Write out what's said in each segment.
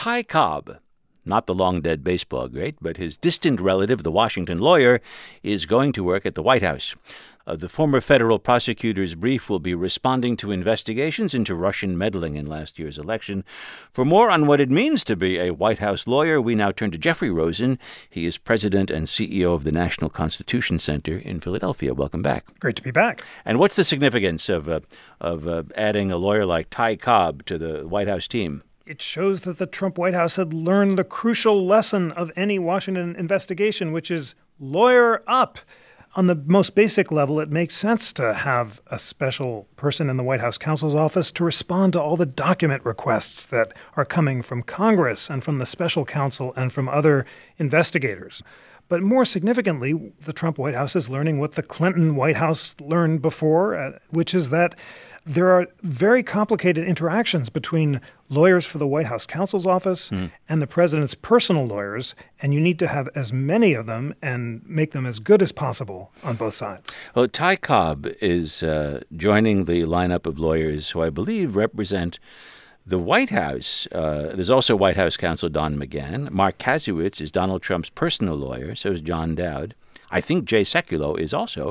Ty Cobb, not the long-dead baseball great, but his distant relative, the Washington lawyer, is going to work at the White House. The former federal prosecutor's brief will be responding to investigations into Russian meddling in last year's election. For more on what it means to be a White House lawyer, we now turn to Jeffrey Rosen. He is president and CEO of the National Constitution Center in Philadelphia. Welcome back. Great to be back. And what's the significance of adding a lawyer like Ty Cobb to the White House team? It shows that the Trump White House had learned the crucial lesson of any Washington investigation, which is lawyer up. On the most basic level, it makes sense to have a special person in the White House counsel's office to respond to all the document requests that are coming from Congress and from the special counsel and from other investigators. But more significantly, the Trump White House is learning what the Clinton White House learned before, which is that there are very complicated interactions between lawyers for the White House counsel's office and the president's personal lawyers, and you need to have as many of them and make them as good as possible on both sides. Well, Ty Cobb is joining the lineup of lawyers who I believe represent the White House. There's also White House counsel Don McGahn. Mark Kasowitz is Donald Trump's personal lawyer. So is John Dowd. I think Jay Sekulow is also.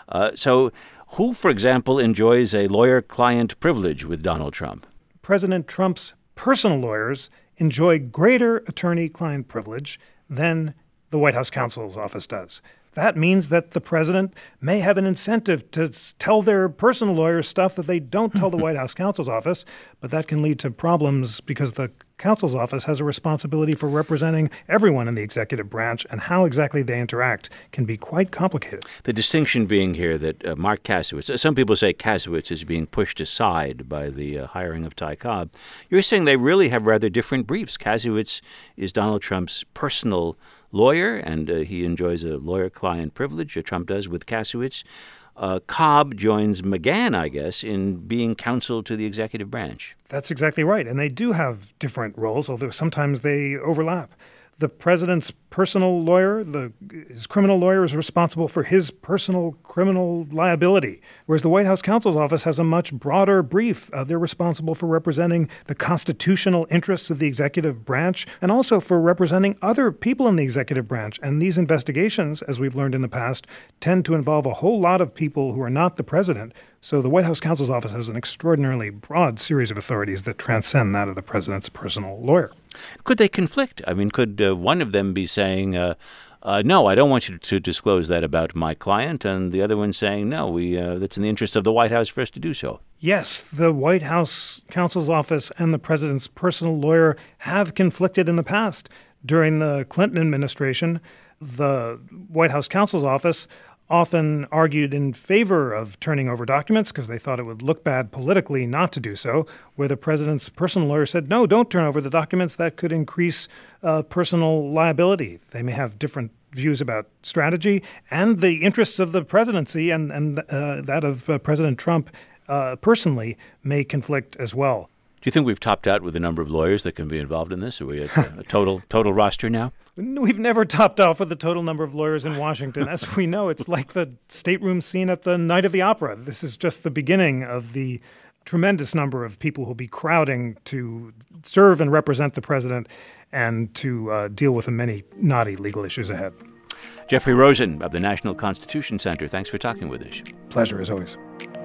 So who, for example, enjoys a lawyer-client privilege with Donald Trump? President Trump's personal lawyers enjoy greater attorney-client privilege than the White House counsel's office does. That means that the president may have an incentive to tell their personal lawyers stuff that they don't tell the White House counsel's office, but that can lead to problems because the counsel's office has a responsibility for representing everyone in the executive branch, and how exactly they interact can be quite complicated. The distinction being here that Mark Kasowitz, some people say Kasowitz is being pushed aside by the hiring of Ty Cobb. You're saying they really have rather different briefs. Kasowitz is Donald Trump's personal lawyer, and he enjoys a lawyer-client privilege, Trump does with Kasowitz. Cobb joins McGahn, I guess, in being counsel to the executive branch. That's exactly right. And they do have different roles, although sometimes they overlap. The president's personal lawyer, his criminal lawyer, is responsible for his personal criminal liability, whereas the White House counsel's office has a much broader brief. They're responsible for representing the constitutional interests of the executive branch and also for representing other people in the executive branch. And these investigations, as we've learned in the past, tend to involve a whole lot of people who are not the president. So the White House counsel's office has an extraordinarily broad series of authorities that transcend that of the president's personal lawyer. Could they conflict? I mean, could one of them be saying, no, I don't want you to disclose that about my client, and the other one saying, no, that's in the interest of the White House for us to do so? Yes, the White House counsel's office and the president's personal lawyer have conflicted in the past. During the Clinton administration, the White House counsel's office often argued in favor of turning over documents because they thought it would look bad politically not to do so, where the president's personal lawyer said, no, don't turn over the documents. That could increase personal liability. They may have different views about strategy and the interests of the presidency and that of President Trump personally may conflict as well. Do you think we've topped out with the number of lawyers that can be involved in this? Are we at a total roster now? We've never topped off with the total number of lawyers in Washington. As we know, it's like the stateroom scene at the Night of the Opera. This is just the beginning of the tremendous number of people who will be crowding to serve and represent the president and to deal with the many knotty legal issues ahead. Jeffrey Rosen of the National Constitution Center, thanks for talking with us. Pleasure, as always.